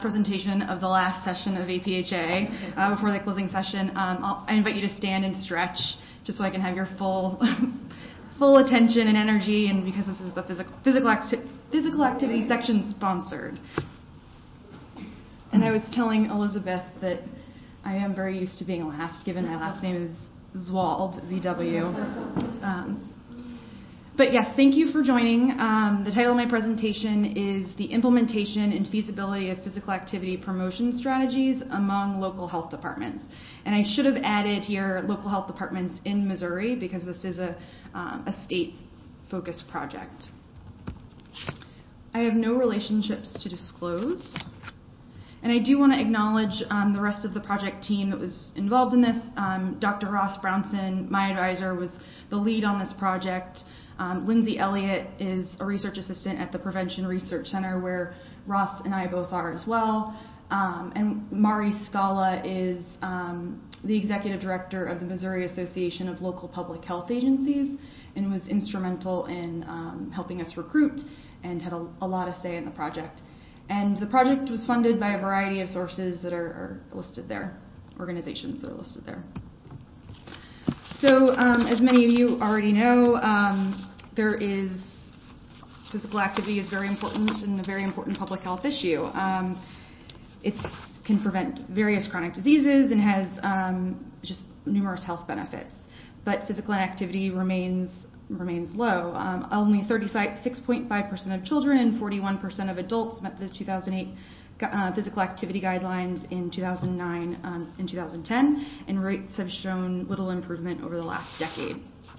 Presentation of the last session of APHA before the closing session. I invite you to stand and stretch just so I can have your full attention and energy, and because this is the physical activity section sponsored. And I was telling Elizabeth that I am very used to being last, given my last name is Zwald, ZW. But yes, thank you for joining. The title of my presentation is The Implementation and Feasibility of Physical Activity Promotion Strategies Among Local Health Departments. And I should have added here local health departments in Missouri, because this is a state-focused project. I have no relationships to disclose. And I do want to acknowledge the rest of the project team that was involved in this. Dr. Ross Brownson, my advisor, was the lead on this project. Lindsay Elliott is a research assistant at the Prevention Research Center, where Ross and I both are as well. And Mari Scala is the executive director of the Missouri Association of Local Public Health Agencies, and was instrumental in helping us recruit and had a lot of say in the project. And the project was funded by a variety of sources that are listed there, organizations that are listed there. So, as many of you already know, physical activity is very important and a very important public health issue. It can prevent various chronic diseases and has just numerous health benefits. But physical inactivity remains low. Only 36.5% of children and 41% of adults met the 2008 physical activity guidelines in 2009 and 2010, and rates have shown little improvement over the last decade.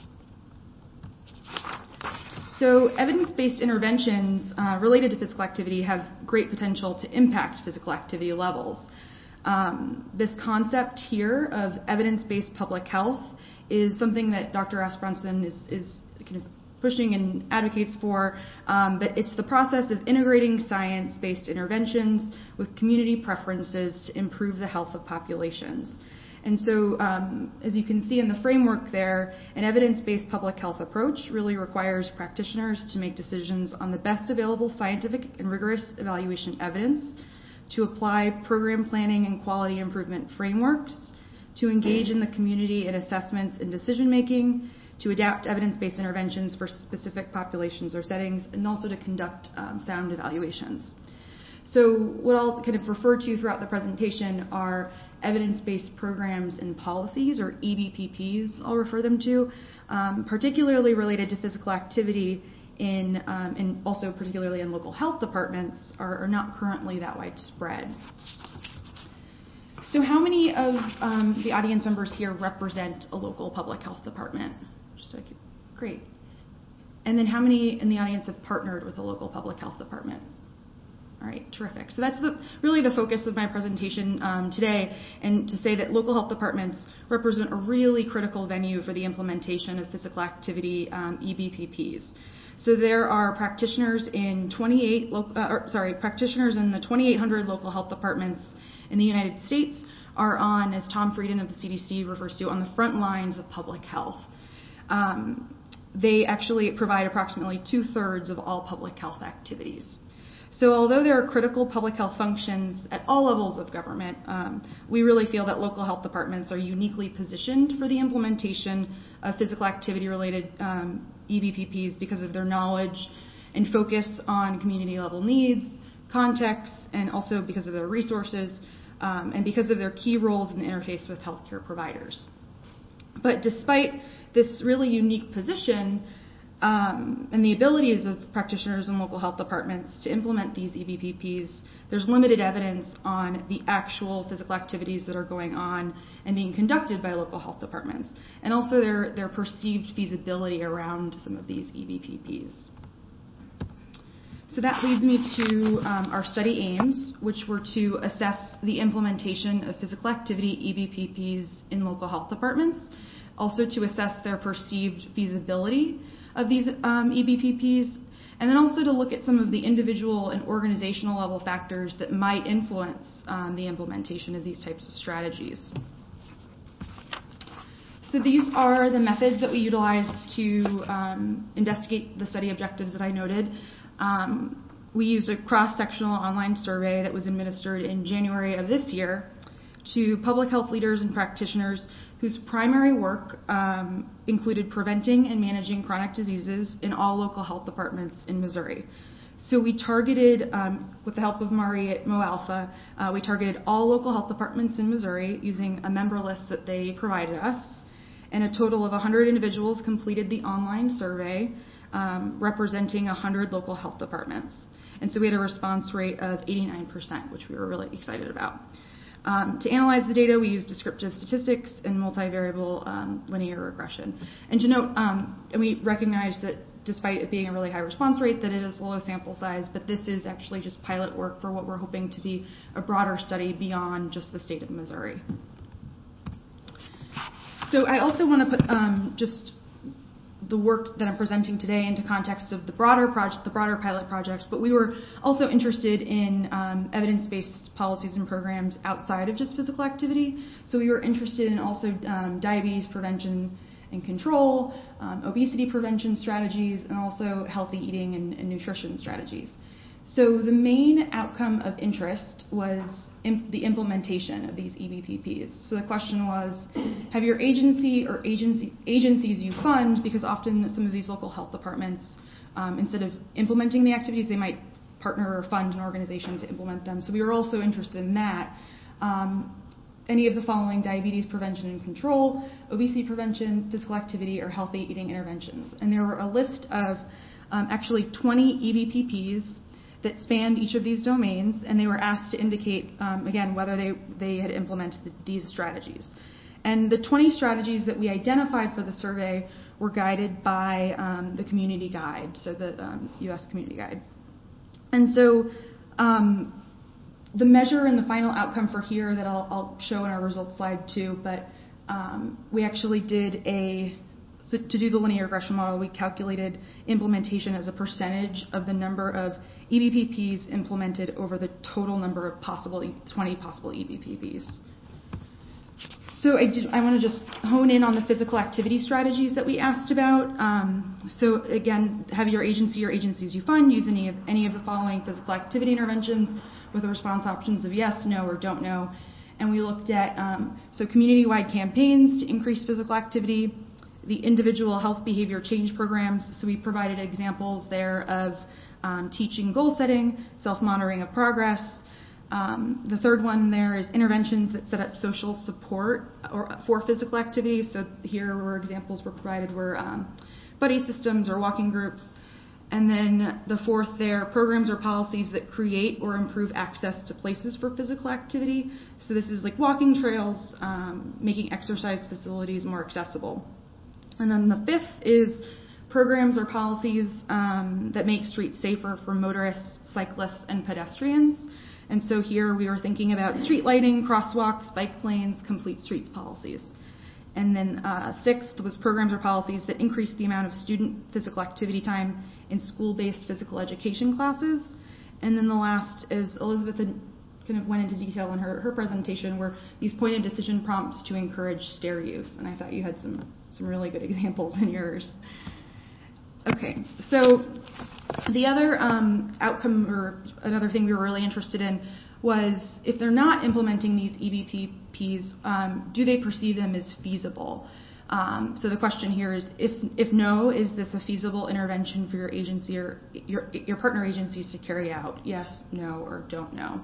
So evidence-based interventions related to physical activity have great potential to impact physical activity levels. This concept here of evidence-based public health is something that Dr. Ross Brownson is kind of pushing and advocates for, but it's the process of integrating science-based interventions with community preferences to improve the health of populations. And so, as you can see in the framework there, an evidence-based public health approach really requires practitioners to make decisions on the best available scientific and rigorous evaluation evidence, to apply program planning and quality improvement frameworks, to engage in the community in assessments and decision-making, to adapt evidence-based interventions for specific populations or settings, and also to conduct sound evaluations. So what I'll kind of refer to throughout the presentation are evidence-based programs and policies, or EBPPs, I'll refer them to, particularly related to physical activity and also particularly in local health departments are not currently that widespread. So how many of the audience members here represent a local public health department? Great. And then how many in the audience have partnered with a local public health department? All right, terrific. So that's really the focus of my presentation today, and to say that local health departments represent a really critical venue for the implementation of physical activity EBPPs. So there are practitioners in practitioners in the 2,800 local health departments in the United States are on, as Tom Frieden of the CDC refers to, on the front lines of public health. They actually provide approximately 2/3 of all public health activities. So although there are critical public health functions at all levels of government, we really feel that local health departments are uniquely positioned for the implementation of physical activity-related EBPPs because of their knowledge and focus on community-level needs, context, and also because of their resources, and because of their key roles in the interface with healthcare providers. But despite this really unique position, and the abilities of practitioners and local health departments to implement these EBPPs, there's limited evidence on the actual physical activities that are going on and being conducted by local health departments, and also their perceived feasibility around some of these EBPPs. So that leads me to our study aims, which were to assess the implementation of physical activity EBPPs in local health departments, also to assess their perceived feasibility of these EBPPs, and then also to look at some of the individual and organizational level factors that might influence the implementation of these types of strategies. So these are the methods that we utilized to investigate the study objectives that I noted. we used a cross-sectional online survey that was administered in January of this year to public health leaders and practitioners whose primary work included preventing and managing chronic diseases in all local health departments in Missouri. So we targeted, with the help of Mari at MoAlpha, we targeted all local health departments in Missouri using a member list that they provided us, and a total of 100 individuals completed the online survey, representing 100 local health departments. And so we had a response rate of 89%, which we were really excited about. To analyze the data, we used descriptive statistics and multivariable linear regression. And to note, and we recognize that despite it being a really high response rate, that it is a low sample size, but this is actually just pilot work for what we're hoping to be a broader study beyond just the state of Missouri. So I also want to put just the work that I'm presenting today into context of the broader project, the broader pilot project, but we were also interested in evidence-based policies and programs outside of just physical activity. So we were interested in also diabetes prevention and control, obesity prevention strategies, and also healthy eating and nutrition strategies. So the main outcome of interest was the implementation of these EBPPs. So the question was, have your agency or agencies you fund, because often some of these local health departments, instead of implementing the activities, they might partner or fund an organization to implement them. So we were also interested in that. Any of the following: diabetes prevention and control, obesity prevention, physical activity, or healthy eating interventions. And there were a list of actually 20 EBPPs that spanned each of these domains, and they were asked to indicate, again, whether they had implemented these strategies. And the 20 strategies that we identified for the survey were guided by the community guide, so the U.S. community guide. And so the measure and the final outcome for here that I'll show in our results slide too, but we actually did so to do the linear regression model, we calculated implementation as a percentage of the number of EBPPs implemented over the total number of 20 possible EBPPs. So I want to just hone in on the physical activity strategies that we asked about. So again, have your agency or agencies you fund use any of the following physical activity interventions with the response options of yes, no, or don't know. And we looked at so community-wide campaigns to increase physical activity, the individual health behavior change programs. So we provided examples there of teaching goal setting, self-monitoring of progress. The third one there is interventions that set up social support for physical activity. So here were examples were provided were buddy systems or walking groups. And then the fourth there, programs or policies that create or improve access to places for physical activity. So this is like walking trails, making exercise facilities more accessible. And then the fifth is programs or policies that make streets safer for motorists, cyclists, and pedestrians. And so here we were thinking about street lighting, crosswalks, bike lanes, complete streets policies. And then sixth was programs or policies that increase the amount of student physical activity time in school-based physical education classes. And then the last, as Elizabeth had kind of went into detail in her presentation, were these pointed decision prompts to encourage stair use. And I thought you had some really good examples in yours. Okay, so the other outcome or another thing we were really interested in was if they're not implementing these EBPPs, do they perceive them as feasible? So the question here is, if no, is this a feasible intervention for your agency or your partner agencies to carry out? Yes, no, or don't know.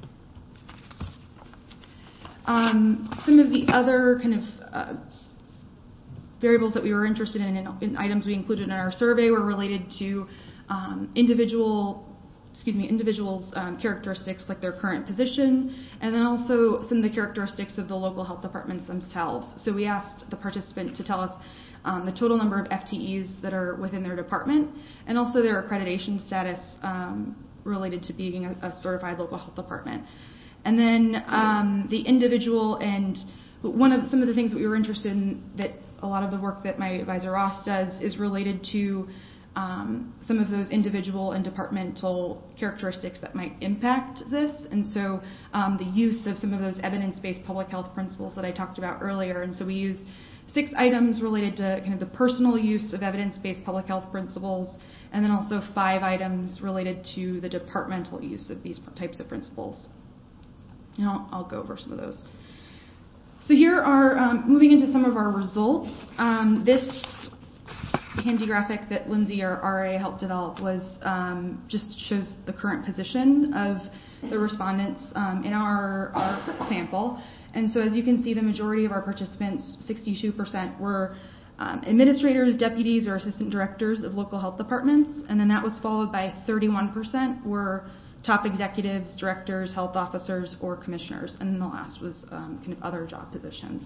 Some of the other kind of variables that we were interested in items we included in our survey were related to individuals' characteristics, like their current position, and then also some of the characteristics of the local health departments themselves. So we asked the participant to tell us the total number of FTEs that are within their department, and also their accreditation status related to being a certified local health department. And then the individual, and some of the things that we were interested in, that a lot of the work that my advisor Ross does is related to some of those individual and departmental characteristics that might impact this. And so the use of some of those evidence-based public health principles that I talked about earlier. And so we use 6 items related to kind of the personal use of evidence-based public health principles, and then also 5 items related to the departmental use of these types of principles. And I'll go over some of those. So here are, moving into some of our results. This handy graphic that Lindsay, our RA, helped develop was just shows the current position of the respondents in our sample. And so as you can see, the majority of our participants, 62%, were administrators, deputies, or assistant directors of local health departments. And then that was followed by 31% were top executives, directors, health officers, or commissioners. And then the last was kind of other job positions.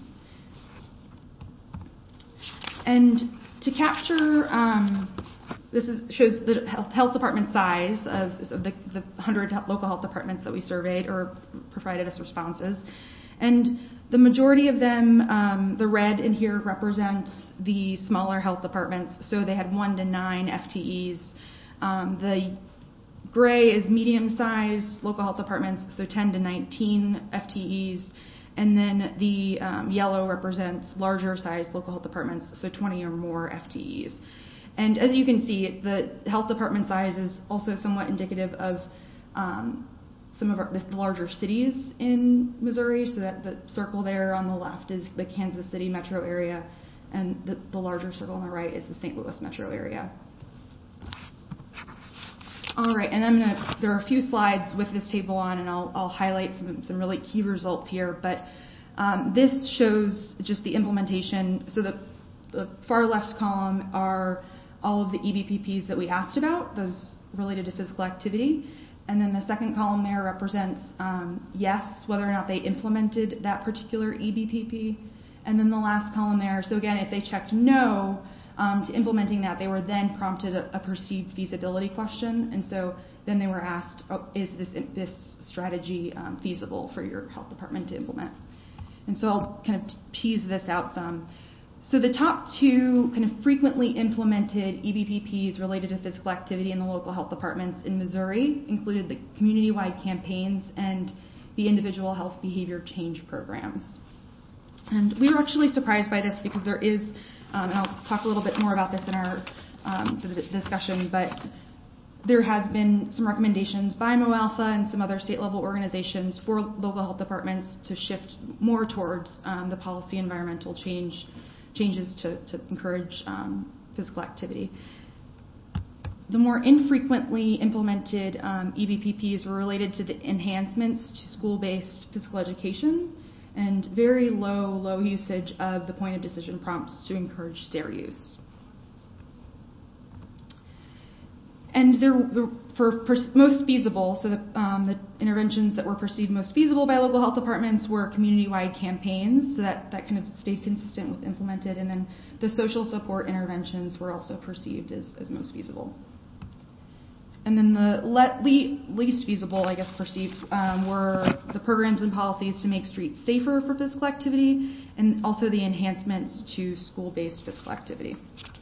And to capture, shows the health department size of the 100 local health departments that we surveyed or provided us responses. And the majority of them, the red in here represents the smaller health departments, so they had 1 to 9 FTEs. The gray is medium-sized local health departments, so 10 to 19 FTEs. And then the yellow represents larger-sized local health departments, so 20 or more FTEs. And as you can see, the health department size is also somewhat indicative of some of the larger cities in Missouri, so that the circle there on the left is the Kansas City metro area, and the larger circle on the right is the St. Louis metro area. All right, and there are a few slides with this table on, and I'll highlight some really key results here, but this shows just the implementation. So the far left column are all of the EBPPs that we asked about, those related to physical activity. And then the second column there represents yes, whether or not they implemented that particular EBPP. And then the last column there, so again, if they checked no to implementing that, they were then prompted a perceived feasibility question. And so then they were asked, is this strategy feasible for your health department to implement? And so I'll kind of tease this out some. So the top 2 kind of frequently implemented EBPPs related to physical activity in the local health departments in Missouri included the community-wide campaigns and the individual health behavior change programs. And we were actually surprised by this because there is, and I'll talk a little bit more about this in our discussion, but there has been some recommendations by MoAlpha and some other state-level organizations for local health departments to shift more towards the policy environmental changes to encourage physical activity. The more infrequently implemented EBPPs were related to the enhancements to school-based physical education and very low usage of the point of decision prompts to encourage STAIR use. And for most feasible, so the interventions that were perceived most feasible by local health departments were community-wide campaigns, so that kind of stayed consistent with implemented, and then the social support interventions were also perceived as most feasible. And then the least feasible, I guess, perceived were the programs and policies to make streets safer for physical activity, and also the enhancements to school-based physical activity.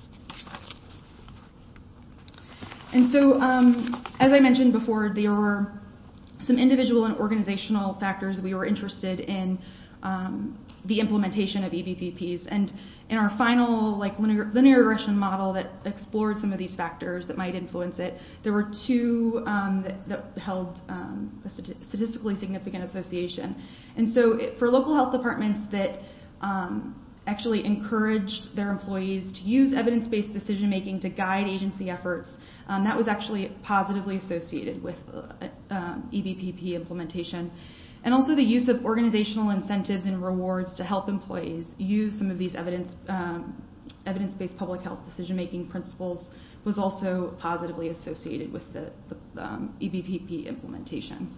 And so, as I mentioned before, there were some individual and organizational factors that we were interested in the implementation of EBPPs. And in our final linear regression model that explored some of these factors that might influence it, there were 2 that held a statistically significant association. And so for local health departments that actually encouraged their employees to use evidence-based decision-making to guide agency efforts, that was actually positively associated with EBPP implementation. And also the use of organizational incentives and rewards to help employees use some of these evidence-based public health decision-making principles was also positively associated with the EBPP implementation.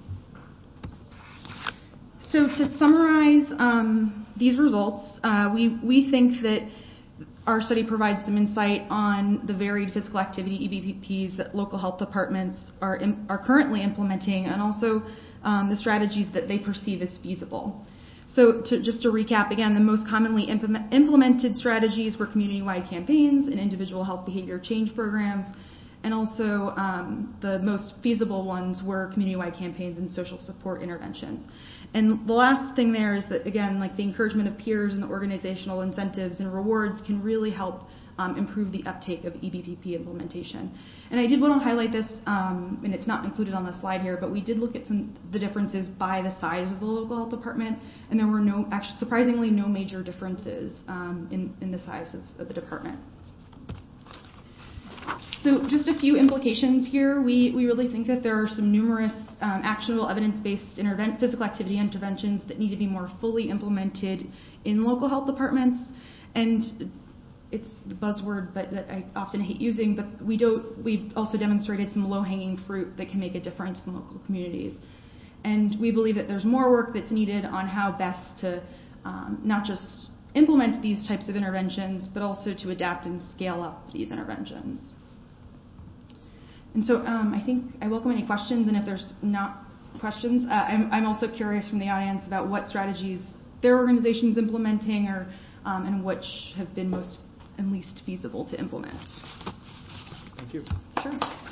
So to summarize these results, we think that our study provides some insight on the varied physical activity EBPPs that local health departments are currently implementing, and also the strategies that they perceive as feasible. So just to recap again, the most commonly implemented strategies were community-wide campaigns and individual health behavior change programs. and also the most feasible ones were community-wide campaigns and social support interventions. And the last thing there is that, again, like the encouragement of peers and the organizational incentives and rewards can really help improve the uptake of EBPP implementation. And I did want to highlight this, and it's not included on the slide here, but we did look at the differences by the size of the local health department, and there were actually surprisingly no major differences in the size of the department. So just a few implications here. We really think that there are some numerous actionable evidence-based physical activity interventions that need to be more fully implemented in local health departments. And it's the buzzword that I often hate using, but we've also demonstrated some low-hanging fruit that can make a difference in local communities. And we believe that there's more work that's needed on how best to not just implement these types of interventions, but also to adapt and scale up these interventions. And so I think I welcome any questions, and if there's not questions, I'm also curious from the audience about what strategies their organization's implementing, or and which have been most and least feasible to implement. Thank you. Sure.